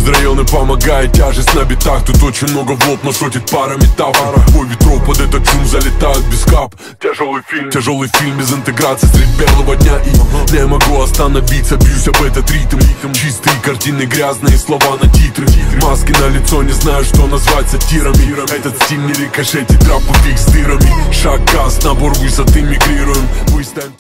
Из района помогает тяжесть на битах. Тут очень много в лоб, но шотит пара метафор. Бой ветров под этот шум залетают без кап. Тяжелый фильм без интеграции средь белого дня. И не могу остановиться, бьюсь об этот ритм. Чистые картины, грязные слова на титры. Маски на лицо, не знаю, что назвать сатирами. Этот стиль не рикошетит, рэп фиг с дырами. Шаг, газ, набор высоты, мигрируем.